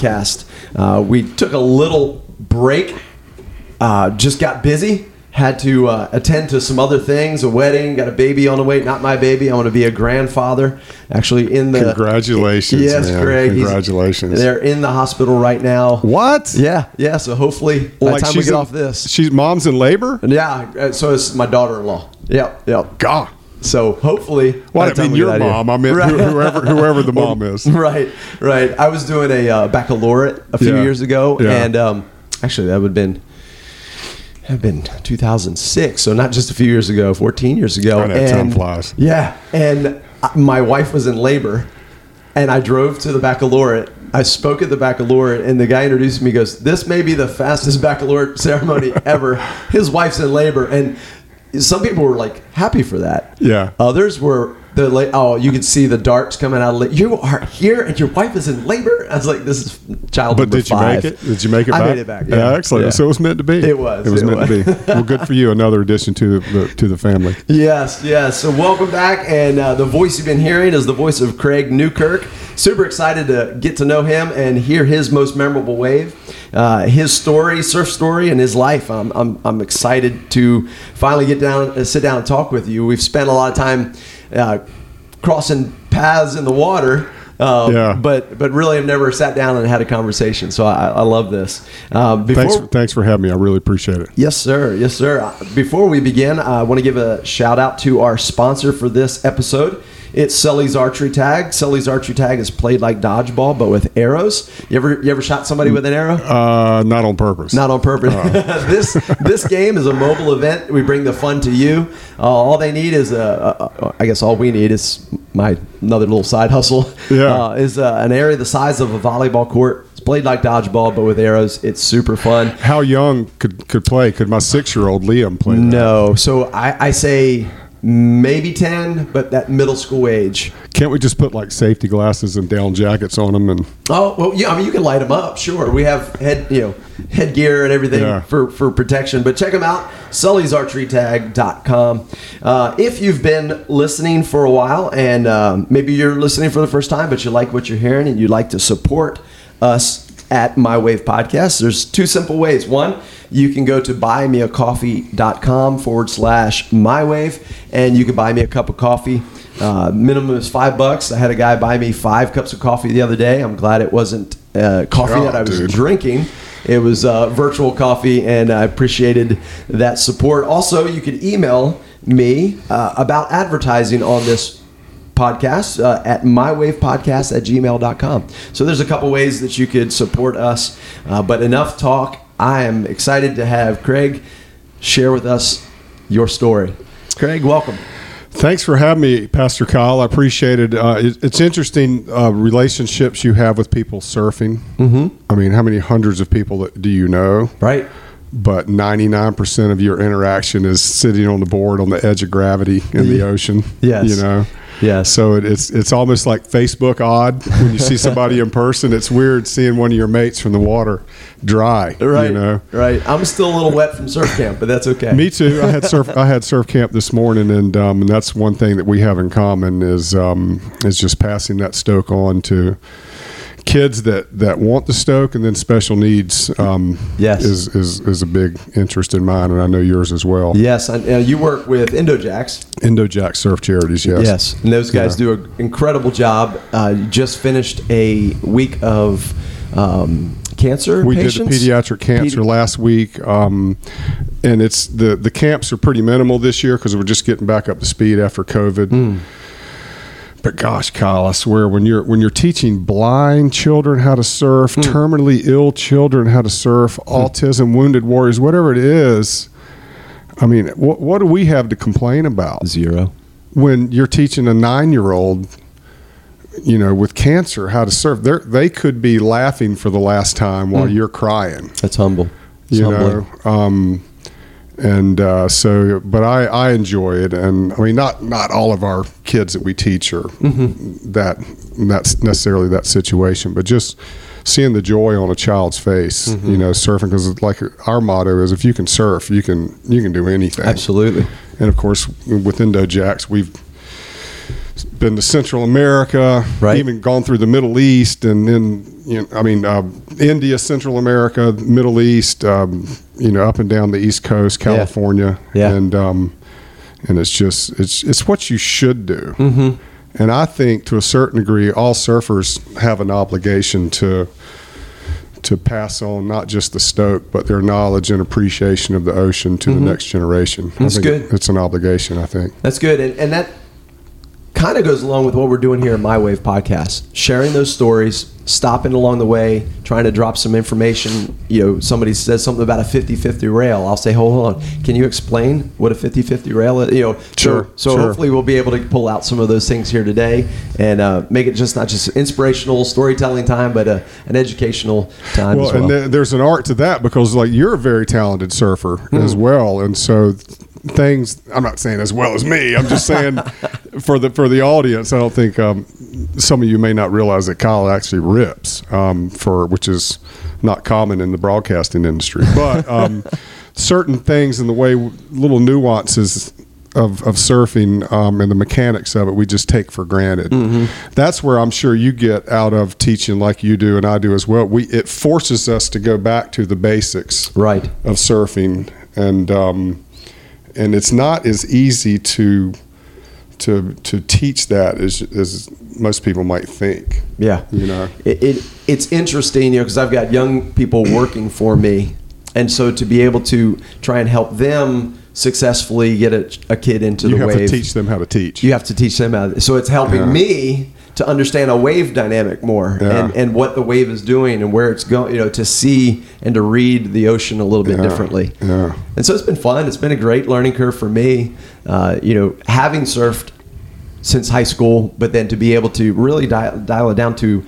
podcast. We took a little break, just got busy, had to attend to some other things, a wedding, got a baby on the way. Not my baby. I want to be a grandfather. Actually, in the congratulations, yes, man. Craig. Congratulations. They're in the hospital right now. What? Yeah. So hopefully, by the time we get off this, mom's in labor. Yeah. So it's my daughter-in-law. Yep. God. So hopefully, well, I mean your mom. I meant right. whoever the mom is. Right. I was doing a baccalaureate a few years ago, and actually that would have been 2006. So not just a few years ago, 14 years ago. Oh, that time flies. Yeah, and my wife was in labor, and I drove to the baccalaureate. I spoke at the baccalaureate, and the guy introduced me. He goes, "This may be the fastest baccalaureate ceremony ever." His wife's in labor, and some people were like happy for that. Yeah. Others were you could see the darts coming out of labor. You are here and your wife is in labor. I was like, this is child number 5. But did you make it? Did you make it back? I made it back. Yeah. Excellent. Yeah. So it was meant to be. It was. It was meant to be. Well, good for you. Another addition to the family. Yes. So welcome back. And the voice you've been hearing is the voice of Craig Newkirk. Super excited to get to know him and hear his most memorable wave, his story, surf story, and his life. I'm excited to finally sit down and talk with you. We've spent a lot of time crossing paths in the water, but really I've never sat down and had a conversation. So I love this. Thanks for having me. I really appreciate it. Yes, sir. Before we begin, I want to give a shout out to our sponsor for this episode. It's Sully's Archery Tag. Sully's Archery Tag is played like dodgeball, but with arrows. You ever shot somebody with an arrow? Not on purpose. Not on purpose. This game is a mobile event. We bring the fun to you. All they need is I guess all we need is another little side hustle. Yeah. Is an area the size of a volleyball court. It's played like dodgeball, but with arrows. It's super fun. How young could play? Could my 6-year-old Liam play that? No. So I say maybe 10, but that middle school age. Can't we just put like safety glasses and down jackets on them? And I mean, you can light them up. Sure, we have headgear and everything for protection. But check them out, SullysArcheryTag.com. If you've been listening for a while, and maybe you're listening for the first time, but you like what you're hearing and you'd like to support us at My Wave Podcast, there's 2 simple ways. One, you can go to buymeacoffee.com/mywave, and you can buy me a cup of coffee. Minimum is $5. I had a guy buy me 5 cups of coffee the other day. I'm glad it wasn't coffee that I was drinking. It was virtual coffee, and I appreciated that support. Also, you can email me about advertising on this podcast at mywavepodcast@gmail.com. So there's a couple ways that you could support us, but enough talk. I am excited to have Craig share with us your story. Craig, welcome. Thanks for having me, Pastor Kyle. I appreciate it. It's interesting relationships you have with people surfing. Mm-hmm. I mean, how many hundreds of people do you know? Right. But 99% of your interaction is sitting on the board on the edge of gravity in the ocean. Yes. You know? Yeah. So it's almost like Facebook odd when you see somebody in person. It's weird seeing one of your mates from the water dry. Right. You know? Right. I'm still a little wet from surf camp, but that's okay. Me too. I had surf camp this morning, and that's one thing that we have in common is just passing that stoke on to kids that want the stoke, and then special needs is a big interest in mine, and I know yours as well. Yes, you work with Indo-Jack Surf Charities, yes. Yes, and those guys do an incredible job. You just finished a week of cancer patients? We did the pediatric cancer last week, and it's the camps are pretty minimal this year because we're just getting back up to speed after COVID. But gosh, Kyle, I swear, when you're teaching blind children how to surf, terminally ill children how to surf, autism, wounded warriors, whatever it is, I mean, what do we have to complain about? Zero. When you're teaching a 9-year-old, with cancer how to surf, they could be laughing for the last time while you're crying. That's humble. But I enjoy it, and I mean, not all of our kids that we teach are that's necessarily that situation, but just seeing the joy on a child's face, surfing, because like our motto is, if you can surf, you can do anything. Absolutely. And of course, with Indo-Jacks, we've been to Central America, Right. even gone through the Middle East, and then India, Central America, Middle East, up and down the East Coast, California, Yeah. and it's what you should do. Mm-hmm. And I think to a certain degree, all surfers have an obligation to pass on not just the stoke, but their knowledge and appreciation of the ocean to the next generation. That's I think good. It's an obligation, I think. That's good. And that kind of goes along with what we're doing here at My Wave Podcast. Sharing those stories, stopping along the way, trying to drop some information. Somebody says something about a 50-50 rail. I'll say, hold on. Can you explain what a 50-50 rail is? Sure. So hopefully we'll be able to pull out some of those things here today and make it not just inspirational storytelling time, but an educational time as well. And there's an art to that because, you're a very talented surfer as well. And so things, I'm not saying as well as me, I'm just saying for the audience, I don't think some of you may not realize that Kyle actually rips, which is not common in the broadcasting industry. But certain things in the way, little nuances of surfing and the mechanics of it, we just take for granted. Mm-hmm. That's where I'm sure you get out of teaching like you do and I do as well. It forces us to go back to the basics right. of surfing, and it's not as easy to teach that as most people might think. Yeah. It's interesting, because I've got young people working for me, and so to be able to try and help them successfully get a kid into the wave. You have to teach them how to teach. You have to teach them how to. So it's helping me to understand a wave dynamic more and what the wave is doing and where it's going, to see and to read the ocean a little bit differently. Yeah. And so it's been fun. It's been a great learning curve for me, having surfed since high school, but then to be able to really dial it down to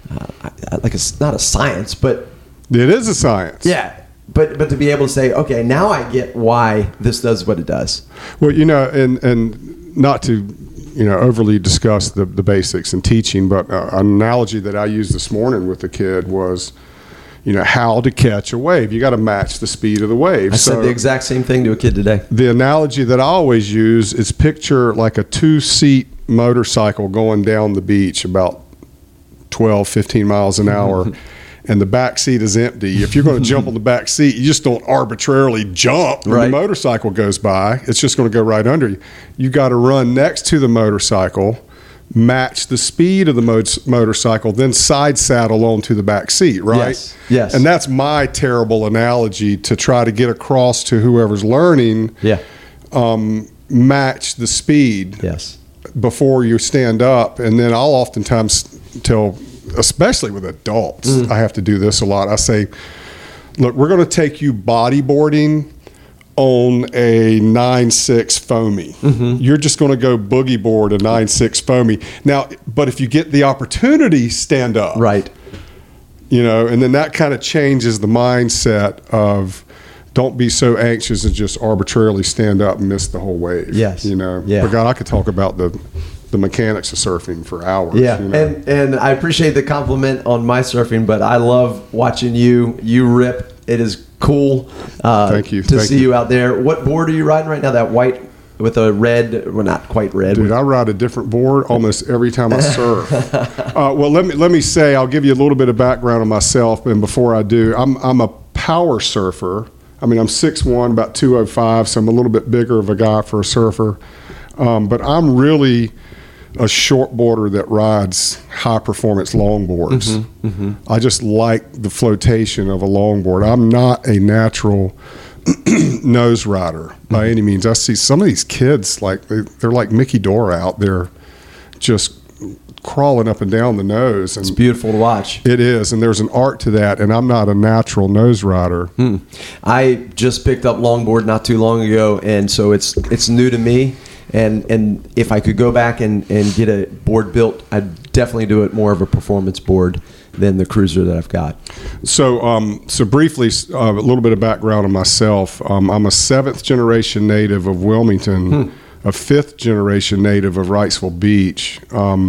not a science, but it is a science. Yeah. But to be able to say, okay, now I get why this does what it does. Well, and not to overly discuss the basics in teaching, but an analogy that I used this morning with the kid was, how to catch a wave. You got to match the speed of the wave. I said the exact same thing to a kid today. The analogy that I always use is picture like a 2-seat motorcycle going down the beach about 12, 15 miles an hour. And the back seat is empty. If you're going to jump on the back seat, you just don't arbitrarily jump when the motorcycle goes by. It's just going to go right under you. You got to run next to the motorcycle, match the speed of the motorcycle, then side saddle onto the back seat, right? Yes. And that's my terrible analogy to try to get across to whoever's learning. Yeah. Match the speed. Yes. Before you stand up, and then I'll oftentimes tell, especially with adults, I have to do this a lot. I say, look, we're going to take you bodyboarding on a 9.6 foamy. Mm-hmm. You're just going to go boogie board a 9.6 foamy. Now, but if you get the opportunity, stand up. Right. And then that kind of changes the mindset of don't be so anxious and just arbitrarily stand up and miss the whole wave. Yes. Yeah. But God, I could talk about the mechanics of surfing for hours. Yeah, and I appreciate the compliment on my surfing, but I love watching you rip. It is cool. Thank you. To see you out there. What board are you riding right now? That white with a red, well, not quite red. Dude, I ride a different board almost every time I surf. Well, let me say, I'll give you a little bit of background on myself, and before I do, I'm a power surfer. I'm 6'1", about 205, so I'm a little bit bigger of a guy for a surfer. But I'm really a short boarder that rides high performance longboards. Mm-hmm, mm-hmm. I just like the flotation of a longboard. I'm not a natural nose rider by any means. I see some of these kids, they're like Mickey Dora out there, just crawling up and down the nose. And it's beautiful to watch. It is, and there's an art to that, and I'm not a natural nose rider. I just picked up longboard not too long ago, and so it's new to me. And if I could go back and get a board built, I'd definitely do it more of a performance board than the cruiser that I've got. So briefly, a little bit of background on myself. I'm a 7th generation native of Wilmington, a 5th generation native of Wrightsville Beach.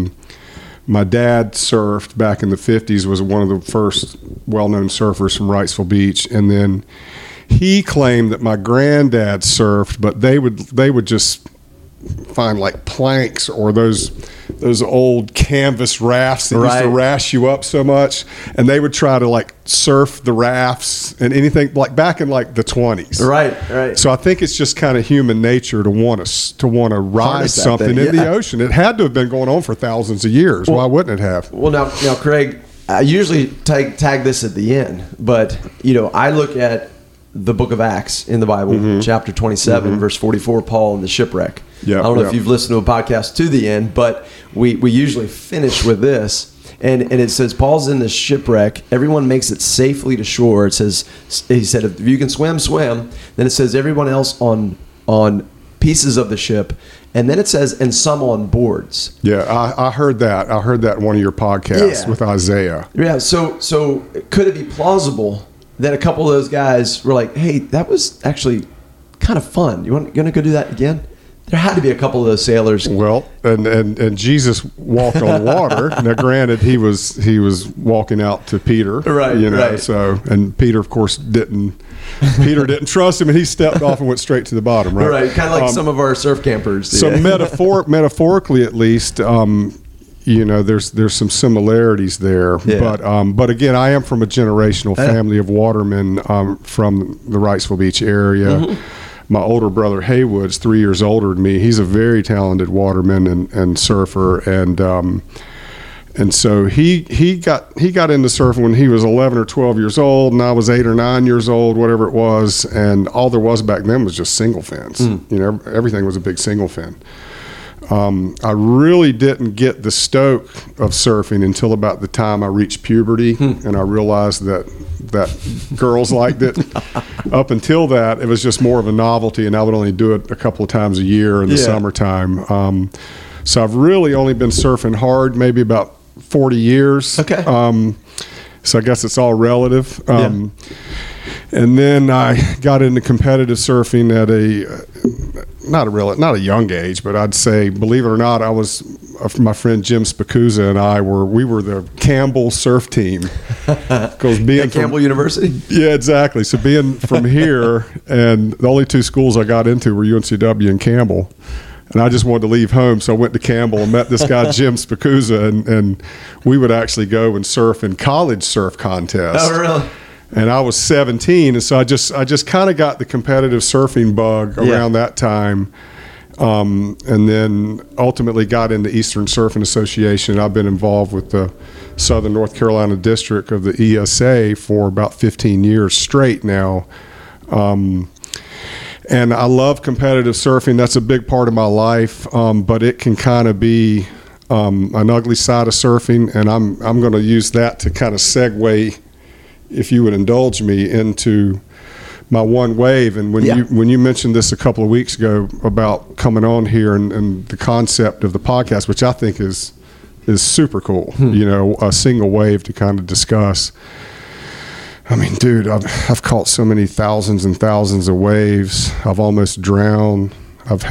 My dad surfed back in the 50s, was one of the first well-known surfers from Wrightsville Beach, and then he claimed that my granddad surfed, but they would just find like planks or those old canvas rafts that used to rash you up so much, and they would try to like surf the rafts and anything like back in like the 20s. Right. So I think it's just kind of human nature to want to ride something in the ocean. It had to have been going on for thousands of years. Why wouldn't it have? Well, now, Craig, I usually tag this at the end, but I look at the book of Acts in the Bible, chapter 27, verse 44, Paul and the shipwreck. I don't know if you've listened to a podcast to the end, but we usually finish with this. And it says, Paul's in the shipwreck. Everyone makes it safely to shore. He said, if you can swim, swim. Then it says, everyone else on pieces of the ship. And then it says, and some on boards. Yeah, I heard that. I heard that in one of your podcasts with Isaiah. Yeah, so could it be plausible that a couple of those guys were like, hey, that was actually kind of fun. You're going to go do that again? There had to be a couple of those sailors. Well, and Jesus walked on water. Now, granted, he was walking out to Peter, right? So, and Peter, of course, didn't trust him, and he stepped off and went straight to the bottom, right? Right, kind of like some of our surf campers. So, metaphorically, at least, there's some similarities there. Yeah. But again, I am from a generational family of watermen from the Wrightsville Beach area. My older brother Haywood's 3 years older than me. He's a very talented waterman and surfer, and so he got into surfing when he was 11 or 12 years old, and I was 8 or 9 years old, whatever it was. And all there was back then was just single fins. Everything was a big single fin. I really didn't get the stoke of surfing until about the time I reached puberty, and I realized that girls liked it. Up until that, it was just more of a novelty, and I would only do it a couple of times a year in the summertime. So I've really only been surfing hard maybe about 40 years. Okay. So I guess it's all relative. And then I got into competitive surfing at not a young age, but I'd say, believe it or not, my friend Jim Spicuzza and I were the Campbell surf team. Because being at Campbell University? Yeah, exactly. So being from here, and the only two schools I got into were UNCW and Campbell. And I just wanted to leave home, so I went to Campbell and met this guy, Jim Spicuzza, and we would actually go and surf in college surf contests. Oh, really? And I was 17, and so I just kind of got the competitive surfing bug around that time, and then ultimately got into Eastern Surfing Association. I've been involved with the Southern North Carolina District of the ESA for about 15 years straight now. And I love competitive surfing. That's a big part of my life, but it can kind of be an ugly side of surfing, and I'm going to use that to kind of segue, if you would indulge me, into my one wave. And when you mentioned this a couple of weeks ago about coming on here and the concept of the podcast, which I think is super cool, a single wave to kind of discuss. I mean, dude, I've caught so many thousands and thousands of waves. I've almost drowned. I've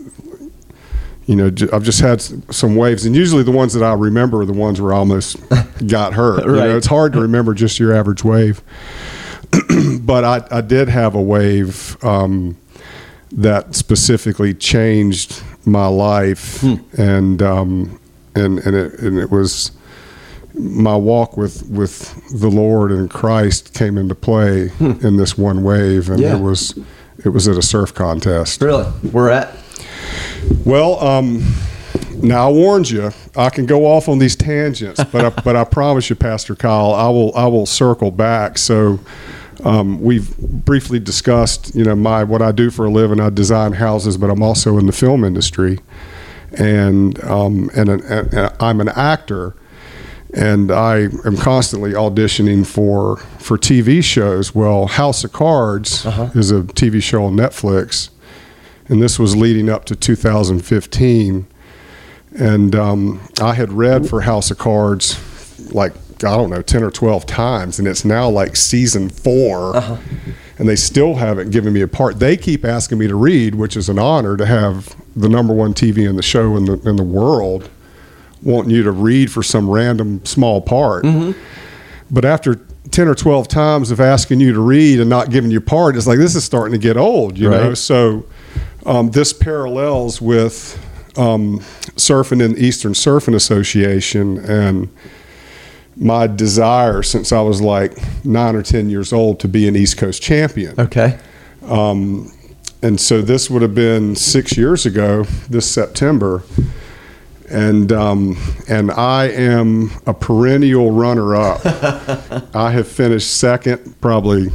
just had some waves, and usually the ones that I remember are the ones where I almost got hurt. Right. It's hard to remember just your average wave. But I did have a wave that specifically changed my life, and it was my walk with the Lord and Christ came into play in this one wave, and it was at a surf contest. Really? Where at? Well, now I warned you, I can go off on these tangents, but I promise you, Pastor Kyle, I will circle back. So we've briefly discussed, what I do for a living. I design houses, but I'm also in the film industry, and I'm an actor. And I am constantly auditioning for TV shows. Well, House of Cards is a TV show on Netflix, and this was leading up to 2015. And I had read for House of Cards like, I don't know, 10 or 12 times, and it's now like season 4, and they still haven't given me a part. They keep asking me to read, which is an honor to have the number one TV in the show in the world wanting you to read for some random small part. But after 10 or 12 times of asking you to read and not giving you a part, it's like, this is starting to get old, you know? So this parallels with surfing in the Eastern Surfing Association, and my desire since I was like 9 or 10 years old to be an East Coast champion. Okay. And so this would have been 6 years ago this September. And I am a perennial runner-up. I have finished second probably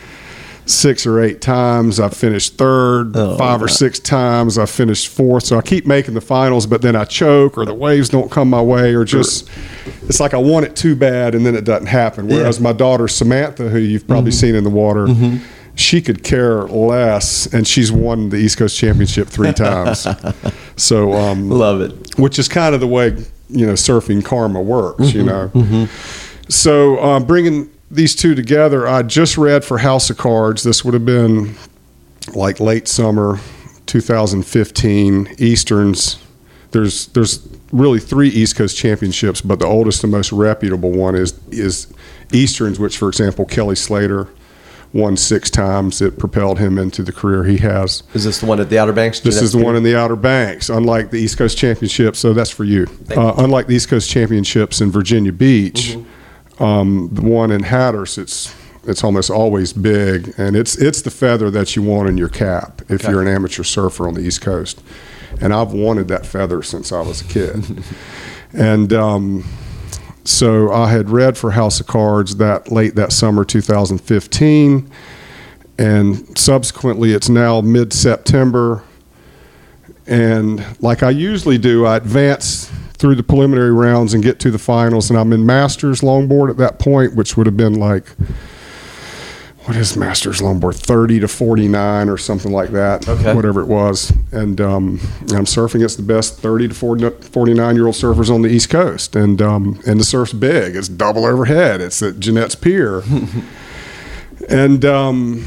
6 or 8 times. I've finished third 5 or 6 times. I've finished fourth. So I keep making the finals, but then I choke, or the waves don't come my way, or just it's like I want it too bad and then it doesn't happen. Whereas my daughter Samantha, who you've probably seen in the water, she could care less, and she's won the East Coast Championship 3 times. So love it. Which is kind of the way, you know, surfing karma works, you know. So bringing these two together, I just read for House of Cards. This would have been like late summer 2015. Easterns. There's really 3 East Coast championships, but the oldest and most reputable one is Easterns, which, for example, Kelly Slater won 6 times. It propelled him into the career he has. Is this the one at the Outer Banks? This is the one in the Outer Banks. Unlike the East Coast Championships, so that's for you. Unlike the East Coast Championships in Virginia Beach, the one in Hatteras, it's almost always big, and it's the feather that you want in your cap if you're an amateur surfer on the East Coast. And I've wanted that feather since I was a kid. And so I had read for House of Cards late that summer 2015, and subsequently it's now mid-September, and like I usually do, I advance through the preliminary rounds and get to the finals, and I'm in Masters longboard at that point, which would have been like, what is Masters longboard, 30 to 49 or something like that, whatever it was. And I'm surfing against the best 30 to 49-year-old surfers on the East Coast. And the surf's big. It's double overhead. It's at Jeanette's Pier. And I'm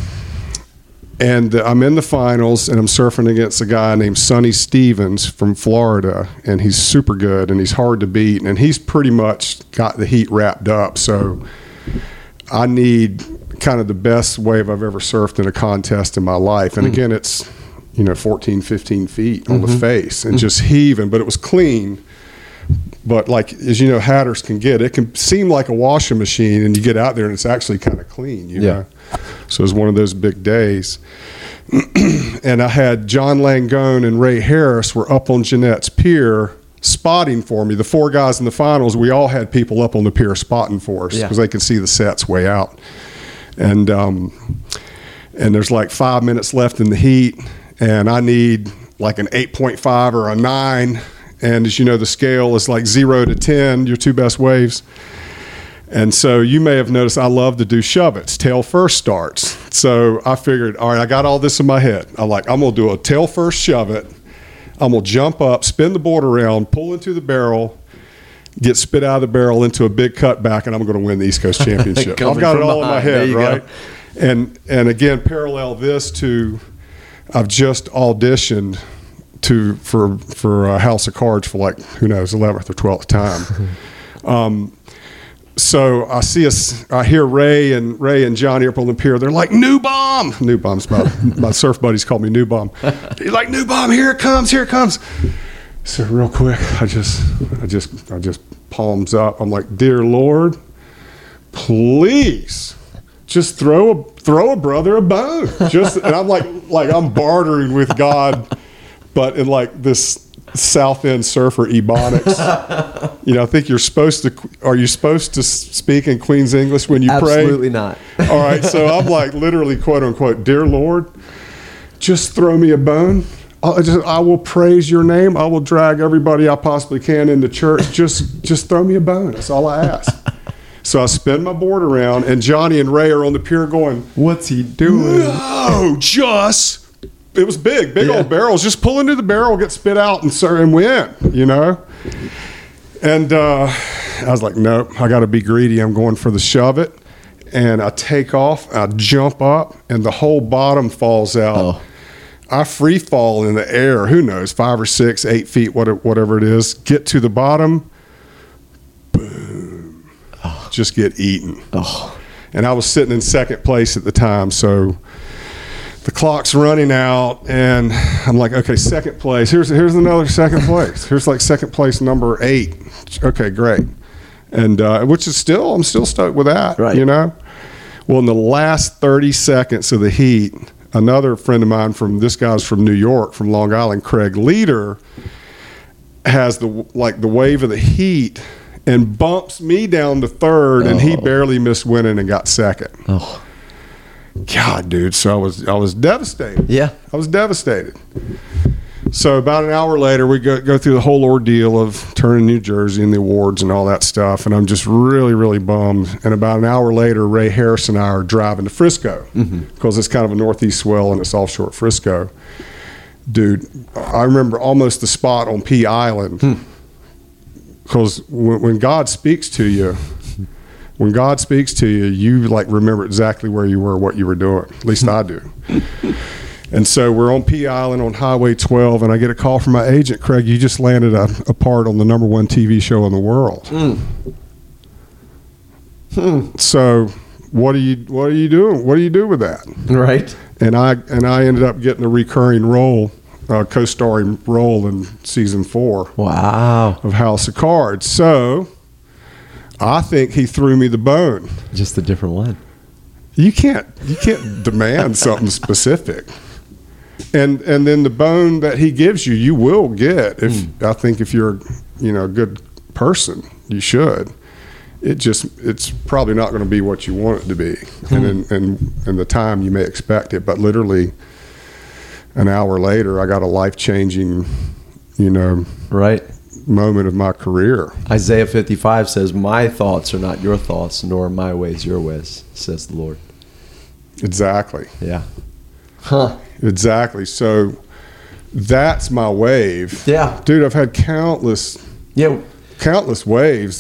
in the finals, and I'm surfing against a guy named Sonny Stevens from Florida, and he's super good, and he's hard to beat, and he's pretty much got the heat wrapped up. So I need kind of the best wave I've ever surfed in a contest in my life. And again, it's, 14, 15 feet on the face and just heaving, but it was clean. But like, as you know, Hatteras can get, it can seem like a washing machine, and you get out there and it's actually kind of clean, you know? So it was one of those big days. And I had John Langone and Ray Harris were up on Jeanette's Pier spotting for me. The 4 guys in the finals, we all had people up on the pier spotting for us because they could see the sets way out. And there's like 5 minutes left in the heat, and I need like an 8.5 or a 9. And as you know, the scale is like 0 to 10, your 2 best waves. And so you may have noticed I love to do shove-its, tail first starts. So I figured, all right, I got all this in my head. I'm going to do a tail first shove-it. I'm going to jump up, spin the board around, pull into the barrel, get spit out of the barrel into a big cutback, and I'm going to win the East Coast Championship. I've got it all in my head, right? And again, parallel this to, I've just auditioned for House of Cards for like, who knows, 11th or 12th time. So I hear Ray and Johnny up on the pier. They're like, "New bomb!" New bomb's my surf buddies call me New Bomb. He's like, "New bomb, here it comes, here it comes." So real quick, I just palms up. I'm like, "Dear Lord, please, just throw a brother a bone." And I'm like I'm bartering with God, but in like this South End surfer ebonics. I think are you supposed to speak in Queen's English when you pray? Absolutely not. All right, so I'm like literally, quote unquote, "Dear Lord, just throw me a bone. I will praise your name. I will drag everybody I possibly can into church. Just throw me a bone. That's all I ask." So I spin my board around, and Johnny and Ray are on the pier going, "What's he doing?" No, it was big old barrels. Just pull into the barrel, get spit out, and win, And I was like, nope, I got to be greedy. I'm going for the shove it. And I take off, I jump up, and the whole bottom falls out. Oh. I free fall in the air, who knows, 5 or 6, 8 feet, whatever it is. Get to the bottom, boom, just get eaten. Oh. And I was sitting in second place at the time, so the clock's running out, and I'm like, okay, second place. Here's another second place. Here's like second place number 8. Okay, great. And which is I'm still stoked with that, right. you know? Well, in the last 30 seconds of the heat, another friend of mine this guy's from New York, from Long Island, Craig Leader, has the wave of the heat and bumps me down to third, and he barely missed winning and got second. Oh. God, dude. So I was devastated. Yeah. I was devastated. So about an hour later, we go through the whole ordeal of turning New Jersey and the awards and all that stuff, and I'm just really, really bummed. And about an hour later, Ray Harris and I are driving to Frisco because it's kind of a northeast swell and it's offshore at Frisco. Dude, I remember almost the spot on Pea Island because when God speaks to you, you like remember exactly where you were, what you were doing. At least I do. And so we're on Pea Island on Highway 12, and I get a call from my agent, Craig, you just landed a part on the number 1 TV show in the world. So what are you doing? What do you do with that? Right. And I ended up getting a recurring role, co-starring role in season 4. Wow. Of House of Cards. So I think he threw me the bone. Just a different one. You can't demand something specific. And then the bone that he gives you will get. I think if you're a good person, you should. It's probably not going to be what you want it to be, and in the time you may expect it. But literally, an hour later, I got a life-changing, right, moment of my career. Isaiah 55 says, "My thoughts are not your thoughts, nor my ways your ways," says the Lord. Exactly. Yeah. Huh. Exactly. So that's my wave. Yeah. Dude, I've had countless waves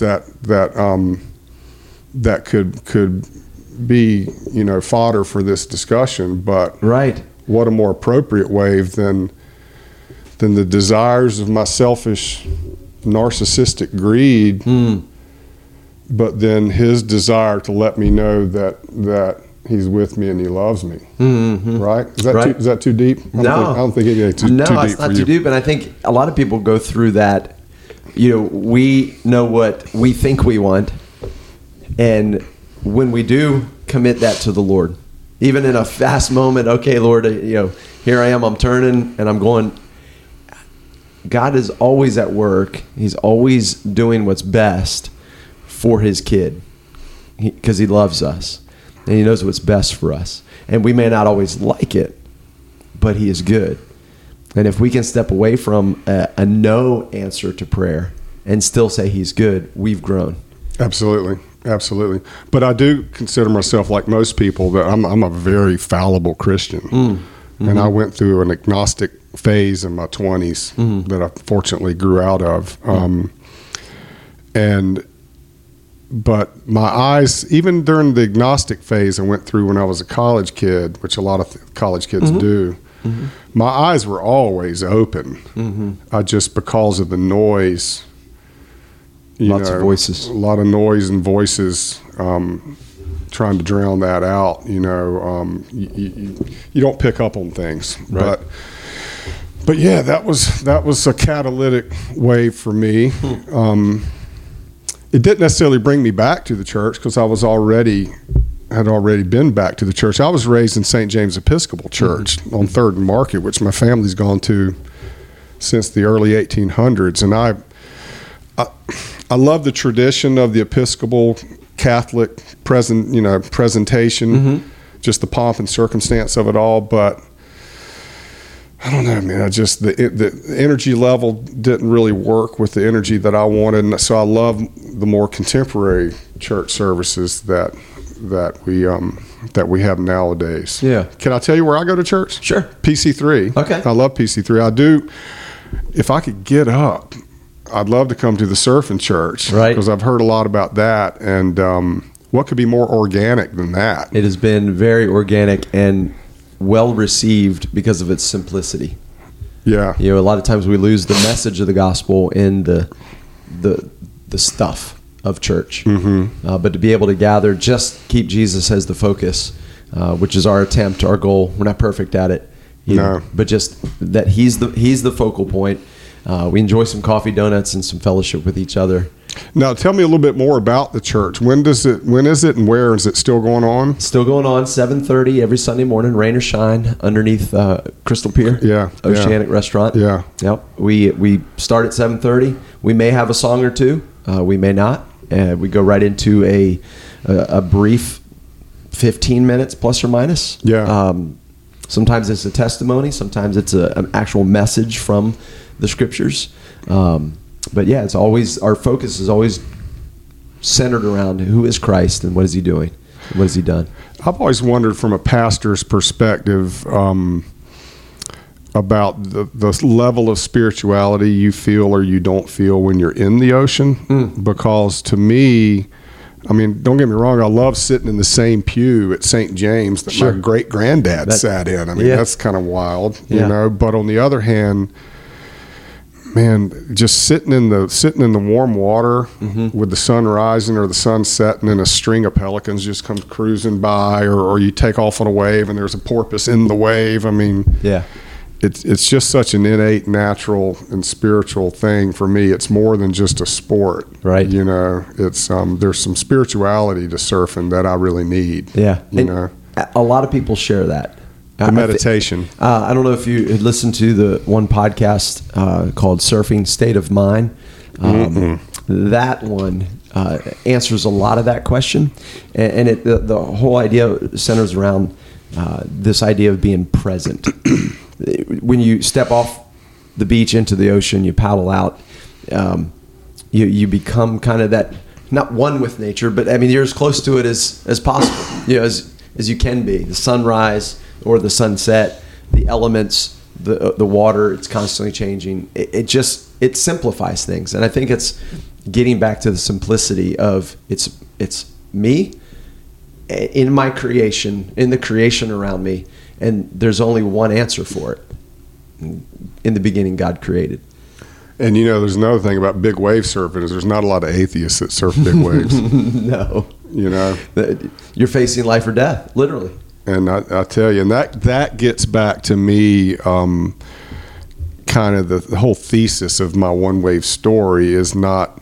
that could be, fodder for this discussion, but right. What a more appropriate wave than the desires of my selfish narcissistic greed, but then his desire to let me know that he's with me and he loves me. Mm-hmm. Right? Is that too deep? I don't think it's too deep. No, it's not too deep. And I think a lot of people go through that. We know what we think we want, and when we do commit that to the Lord, even in a fast moment, okay, Lord, here I am, I'm turning and I'm going. God is always at work. He's always doing what's best for his kid because he loves us and he knows what's best for us. And we may not always like it, but he is good. And if we can step away from a no answer to prayer and still say he's good, we've grown. Absolutely. Absolutely. But I do consider myself, like most people, that I'm a very fallible Christian. Mm-hmm. And I went through an agnostic phase in my 20s that I fortunately grew out of. But my eyes, even during the agnostic phase I went through when I was a college kid, which a lot of college kids do, my eyes were always open. I just, because of the noise, lots of voices, a lot of noise and voices, trying to drown that out. You don't pick up on things, right. But yeah, that was a catalytic wave for me. It didn't necessarily bring me back to the church because I had already been back to the church. I was raised in St. James Episcopal Church on 3rd and Market, which my family's gone to since the early 1800s, and I love the tradition of the Episcopal Catholic presentation, just the pomp and circumstance of it all. But I don't know, man. The energy level didn't really work with the energy that I wanted, and so I love the more contemporary church services that we have nowadays. Yeah. Can I tell you where I go to church? Sure. PC3. Okay. I love PC3. I do. If I could get up, I'd love to come to the surfing church, right? Because I've heard a lot about that, and what could be more organic than that? It has been very organic and well received because of its simplicity. Yeah, a lot of times we lose the message of the gospel in the stuff of church, but to be able to gather, just keep Jesus as the focus, which is our attempt, our goal. We're not perfect at it, No. but just that he's the focal point. We enjoy some coffee, donuts, and some fellowship with each other. Now, tell me a little bit more about the church. When is it, and where is it still going on? Still going on, 7:30 every Sunday morning, rain or shine, underneath Crystal Pier, Yeah, Oceanic Restaurant. Yeah. Yep. We start at 7:30. We may have a song or two. We may not. We go right into a brief 15 minutes plus or minus. Yeah. Sometimes it's a testimony. Sometimes it's an actual message from the scriptures. But yeah, it's always, our focus is always centered around who is Christ and what is he doing? What has he done? I've always wondered from a pastor's perspective about the level of spirituality you feel or you don't feel when you're in the ocean. Because to me, I mean, don't get me wrong, I love sitting in the same pew at St. James that my great-granddad sat in. I mean, that's kind of wild, you know. But on the other hand, man, just sitting in the warm water with the sun rising or the sun setting and a string of pelicans just comes cruising by, or you take off on a wave and there's a porpoise in the wave. I mean, it's just such an innate, natural, and spiritual thing for me. It's more than just a sport, right? You know, it's there's some spirituality to surfing that I really need. Yeah, you know, a lot of people share that. The meditation. I don't know if you had listened to the one podcast called Surfing State of Mind. That one answers a lot of that question. And the whole idea centers around this idea of being present. When you step off the beach into the ocean, you paddle out, you become kind of that, not one with nature, but I mean, you're as close to it as possible, you know, as you can be. The sunrise or the sunset, the elements, the water, it's constantly changing. It simplifies things. And I think it's getting back to the simplicity of it's me in my creation, in the creation around me, and there's only one answer for it. In the beginning, God created. And you know, there's another thing about big wave surfing is there's not a lot of atheists that surf big waves. No. You know? You're facing life or death, literally. And I tell you, and that gets back to me, kind of the whole thesis of my one wave story is not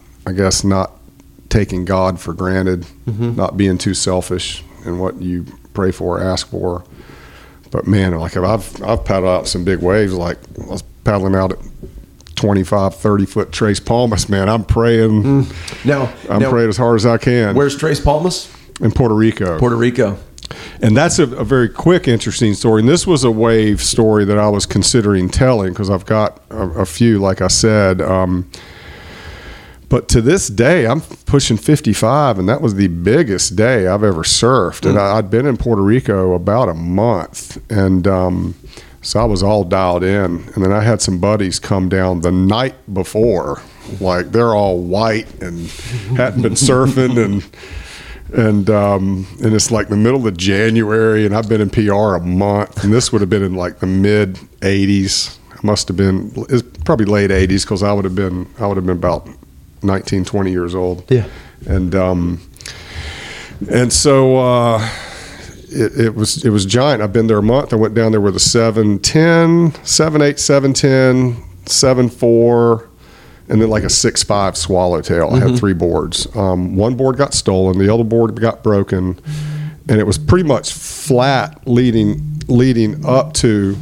taking God for granted, not being too selfish in what you pray for, ask for. But man, like I've paddled out some big waves, like I was paddling out at 25, 30 foot Tres Palmas, man. I'm praying. I'm praying as hard as I can. Where's Tres Palmas? In Puerto Rico. Puerto Rico. And that's a very quick, interesting story. And this was a wave story that I was considering telling because I've got a few, like I said. But to this day, I'm pushing 55, and that was the biggest day I've ever surfed. And I'd been in Puerto Rico about a month, and so I was all dialed in. And then I had some buddies come down the night before, like they're all white and hadn't been surfing, and it's like the middle of January, and I've been in PR a month, and this would have been in like the mid 80s. Must have been, it's probably late 80s because I would have been about 19, 20 years old. Yeah. And so it was giant. I've been there a month. I went down there with a 7.10, 7.8, 7.10, 7.4, and then like a 6.5 swallowtail. I had 3 boards. One board got stolen. The other board got broken, and it was pretty much flat leading up to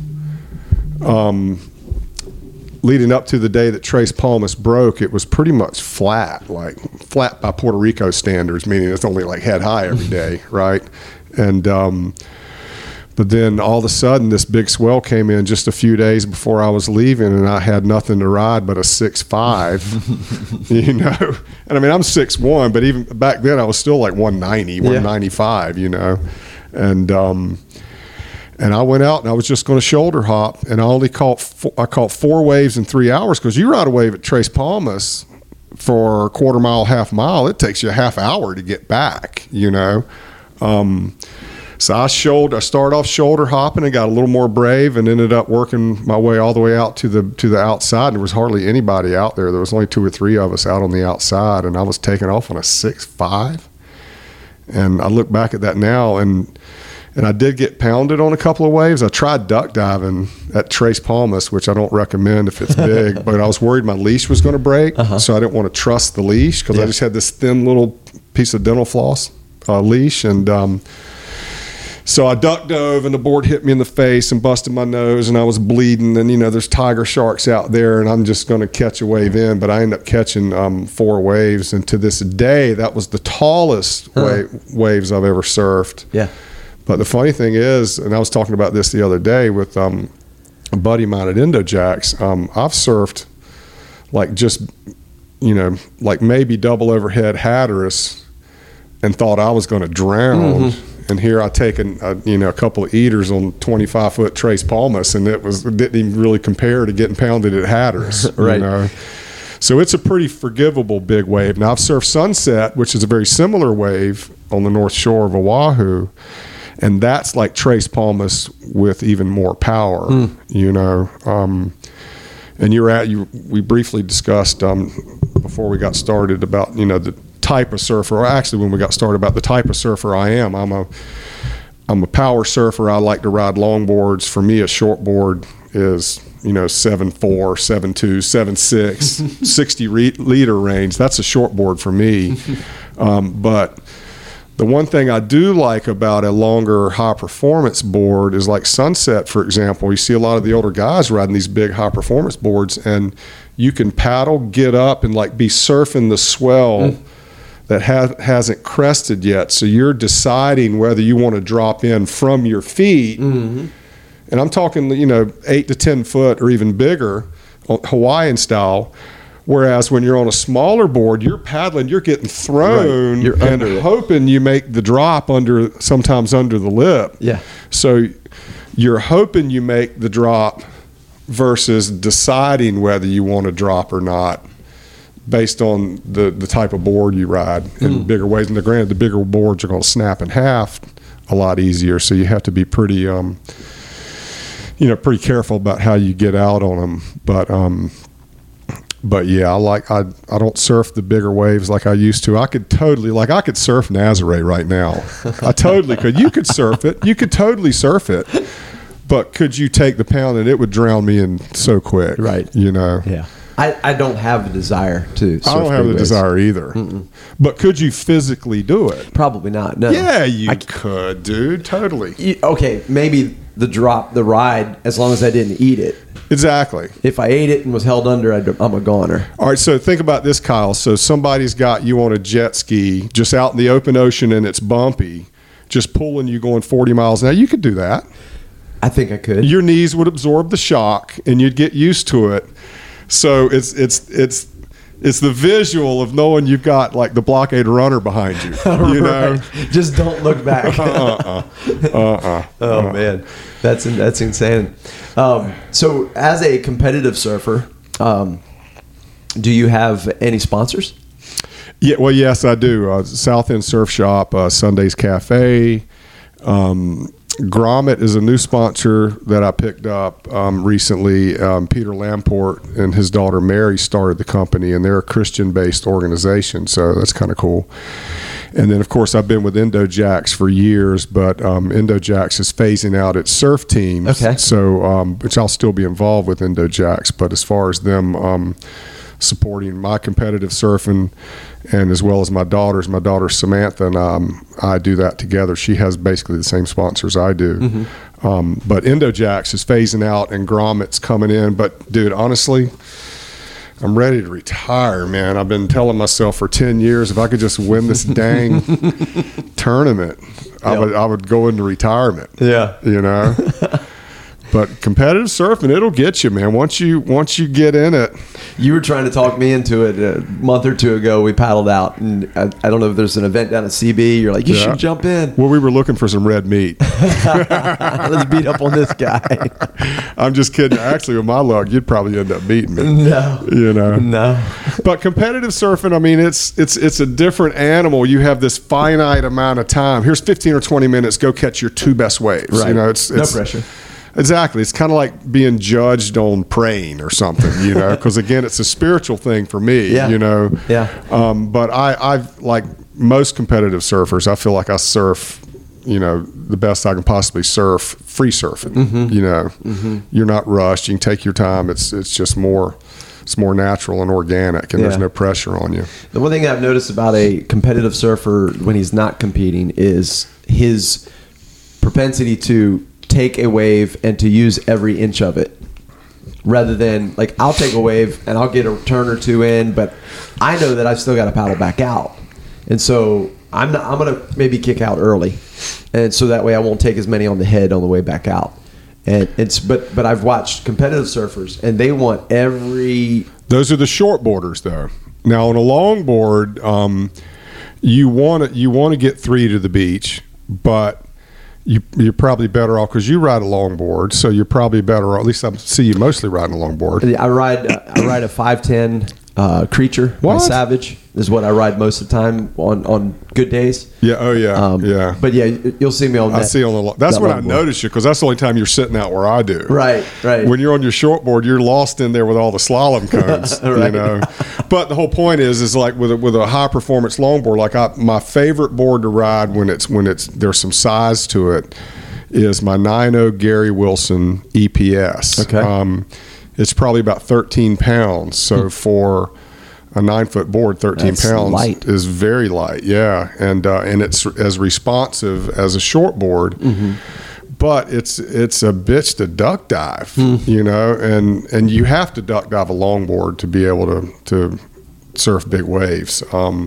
the day that Tres Palmas broke. It was pretty much flat by Puerto Rico standards, meaning it's only like head high every day, right? And but then all of a sudden, this big swell came in just a few days before I was leaving, and I had nothing to ride but a 6.5, you know. And I mean, I'm 6'1", but even back then, I was still like 190, 195, you know. And I went out and I was just going to shoulder hop, and I caught 4 waves in 3 hours, because you ride a wave at Tres Palmas for a quarter mile, half mile, it takes you a half hour to get back, you know. So I started off shoulder hopping and got a little more brave, and ended up working my way all the way out to the outside. And there was hardly anybody out there. There was only 2 or 3 of us out on the outside, and I was taking off on a 6.5. And I look back at that now, and And I did get pounded on a couple of waves. I tried duck diving at Trace Palmas, which I don't recommend if it's big, but I was worried my leash was going to break. So I didn't want to trust the leash because I just had this thin little piece of dental floss leash. And so I duck dove and the board hit me in the face and busted my nose and I was bleeding. And, there's tiger sharks out there and I'm just going to catch a wave in. But I ended up catching 4 waves. And to this day, that was the tallest waves I've ever surfed. Yeah. But the funny thing is, and I was talking about this the other day with a buddy of mine at Indo-Jacks, I've surfed like just, like maybe double overhead Hatteras and thought I was going to drown. And here I taken a couple of eaters on 25-foot Trace Palmas, and it didn't even really compare to getting pounded at Hatteras. Right. So it's a pretty forgivable big wave. Now I've surfed Sunset, which is a very similar wave on the north shore of Oahu. And that's like Trace Palmas with even more power, And we briefly discussed before we got started about, the type of surfer, or actually when we got started about the type of surfer I am. I'm a power surfer. I like to ride longboards. For me, a shortboard is, 7'4", 7'2", 7'6", 60 liter range. That's a shortboard for me. But the one thing I do like about a longer high performance board is like Sunset, for example. You see a lot of the older guys riding these big high performance boards, and you can paddle, get up, and like be surfing the swell that hasn't crested yet. So you're deciding whether you want to drop in from your feet. And I'm talking, 8 to 10 foot or even bigger, Hawaiian style. Whereas when you're on a smaller board, you're paddling, you're getting thrown, right. You're and hoping you make the drop sometimes under the lip. Yeah. So you're hoping you make the drop versus deciding whether you want to drop or not based on the type of board you ride in bigger ways. And granted, the bigger boards are going to snap in half a lot easier. So you have to be pretty, pretty careful about how you get out on them. But yeah, I don't surf the bigger waves like I used to. I could surf Nazare right now. I totally could. You could surf it. You could totally surf it. But could you take the pound and it would drown me in so quick? Right. Yeah. I don't have a desire to surf. I don't have the desire either. But could you physically do it? Probably not. No. Yeah, you could, dude. Totally. Okay, maybe the ride, as long as I didn't eat it. Exactly. If I ate it and was held under, I'm a goner. All right, so think about this, Kyle. So somebody's got you on a jet ski just out in the open ocean and it's bumpy, just pulling you going 40 miles an hour. You could do that. I think I could. Your knees would absorb the shock and you'd get used to it. So it's the visual of knowing you've got like the blockade runner behind you. Right. Just don't look back. Oh man, that's insane. So as a competitive surfer, do you have any sponsors? Yeah, well, yes, I do. South End Surf Shop, Sundays Cafe. Grommet is a new sponsor that I picked up recently. Peter Lamport and his daughter Mary started the company, and they're a Christian-based organization, so that's kind of cool. And then, of course, I've been with Indo-Jacks for years, but Indo-Jacks is phasing out its surf teams. Okay. So, which I'll still be involved with Indo-Jacks, but as far as them supporting my competitive surfing, and as well as my daughter Samantha and I do that together. She has basically the same sponsors I do. But Indo-Jacks is phasing out and Grommet's coming in. But dude, honestly, I'm ready to retire, man. I've been telling myself for 10 years if I could just win this dang tournament, I would go into retirement. Yeah. But competitive surfing, it'll get you, man. Once you get in it. You were trying to talk me into it a month or two ago. We paddled out, and I don't know if there's an event down at CB. You're like, you should jump in. Well, we were looking for some red meat. Let's beat up on this guy. I'm just kidding. Actually, with my luck, you'd probably end up beating me. No. No. But competitive surfing, I mean, it's a different animal. You have this finite amount of time. Here's 15 or 20 minutes. Go catch your 2 best waves. Right. It's no pressure. Exactly. It's kind of like being judged on praying or something, because again, it's a spiritual thing for me, Yeah. But I've like most competitive surfers, I feel like I surf the best I can possibly surf, free surfing. You're not rushed. You can take your time. It's just more. It's more natural and organic, and there's no pressure on you. The one thing I've noticed about a competitive surfer when he's not competing is his propensity to take a wave and to use every inch of it. Rather than, like, I'll take a wave and I'll get a turn or two in, but I know that I've still got to paddle back out. And so I'm going to maybe kick out early. And so that way I won't take as many on the head on the way back out. And but I've watched competitive surfers, and they want every. Those are the short boarders, though. Now on a long board, you want to get 3 to the beach, but you're probably better off because you ride a longboard, so you're probably better. At least I see you mostly riding a longboard. I ride a 510 Creature by Savage is what I ride most of the time on good days. Yeah. Oh yeah. Yeah. But yeah, you'll see me on. I see on the. That's when I notice you, because that's the only time you're sitting out where I do. Right. When you're on your short board, you're lost in there with all the slalom cones. Right. But the whole point is like with a high performance longboard, like my favorite board to ride when there's some size to it is my 9.0 Gary Wilson EPS. Okay. It's probably about 13 pounds. So for a 9-foot board, 13 That's pounds light. is very light. Yeah. And it's as responsive as a short board, but it's a bitch to duck dive, and you have to duck dive a longboard to be able to surf big waves,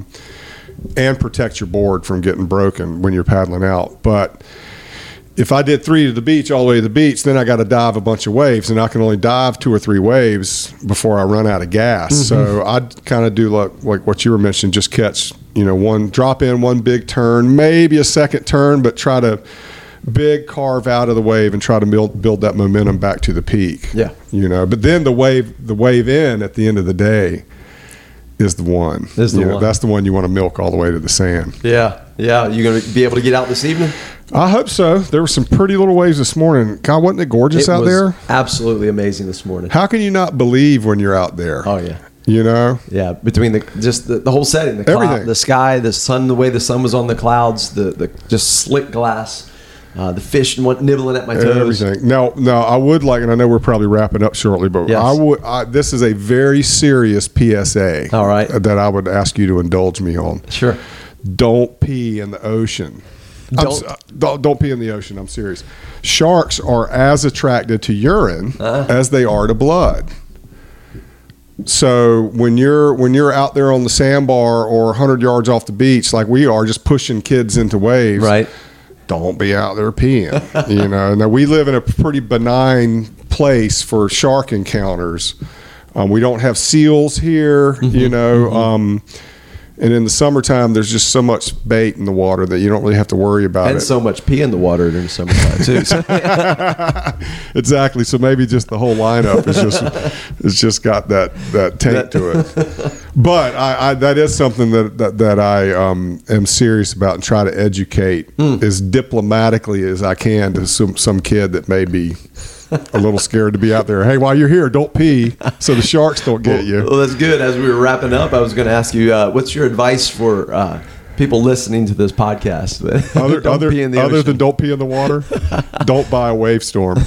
and protect your board from getting broken when you're paddling out. But if I did 3 to the beach, all the way to the beach, then I got to dive a bunch of waves, and I can only dive 2 or 3 waves before I run out of gas. So I'd kind of do like what you were mentioning, just catch, one drop in, one big turn, maybe a second turn, but try to big carve out of the wave and try to build that momentum back to the peak. Yeah. But then the wave in at the end of the day is the one. That's the one you want to milk all the way to the sand. Yeah. You going to be able to get out this evening? I hope so. There were some pretty little waves this morning. God, wasn't it gorgeous out there? Absolutely amazing this morning. How can you not believe when you're out there? Oh yeah. Yeah, between the whole setting, everything, the sky, the sun, the way the sun was on the clouds, the just slick glass, the fish nibbling at my toes. Everything. Now, I would like, and I know we're probably wrapping up shortly, but yes. This is a very serious PSA. All right. That I would ask you to indulge me on. Sure. Don't pee in the ocean. Don't pee in the ocean. I'm serious. Sharks are as attracted to urine as they are to blood. So when you're out there on the sandbar or 100 yards off the beach, like we are, just pushing kids into waves, right? Don't be out there peeing. Now we live in a pretty benign place for shark encounters. We don't have seals here, and in the summertime, there's just so much bait in the water that you don't really have to worry about it. And so much pee in the water during the summertime, too. Exactly. So maybe just the whole lineup is just got that taint to it. But I that is something that I am serious about and try to educate as diplomatically as I can to some kid that may be a little scared to be out there. Hey, while you're here, don't pee so the sharks don't get you. Well, that's good. As we were wrapping up, I was going to ask you, what's your advice for people listening to this podcast? Other than don't pee in the water, don't buy a wave storm.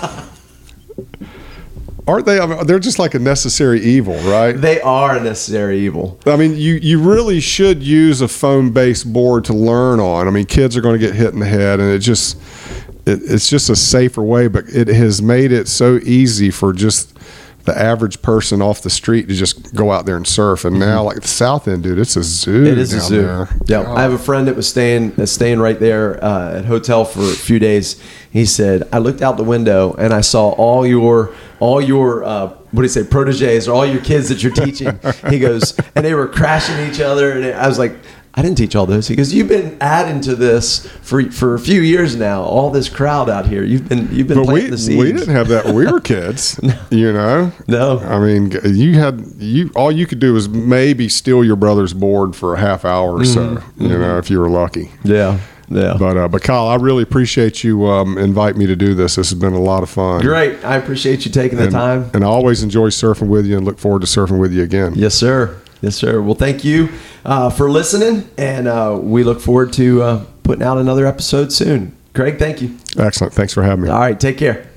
Aren't they? I mean, they're just like a necessary evil, right? They are a necessary evil. I mean, you really should use a foam-based board to learn on. I mean, kids are going to get hit in the head, and it's just a safer way, but it has made it so easy for just the average person off the street to just go out there and surf. And now, like the South End, dude, it's a zoo. It is a zoo. There. Yeah, I have a friend that was staying right there at a hotel for a few days. He said, I looked out the window and I saw all your what do you say, proteges, or all your kids that you're teaching. He goes, and they were crashing each other, and I was like, I didn't teach all those. He goes, you've been adding to this for a few years now. All this crowd out here, you've been planting the seeds. We didn't have that when we were kids. No. I mean, all you could do was maybe steal your brother's board for a half hour or so. If you were lucky. Yeah. But Kyle, I really appreciate you inviting me to do this. This has been a lot of fun. Great. I appreciate you taking the time. And I always enjoy surfing with you and look forward to surfing with you again. Yes, sir. Well, thank you for listening, and we look forward to putting out another episode soon. Craig, thank you. Excellent. Thanks for having me. All right, take care.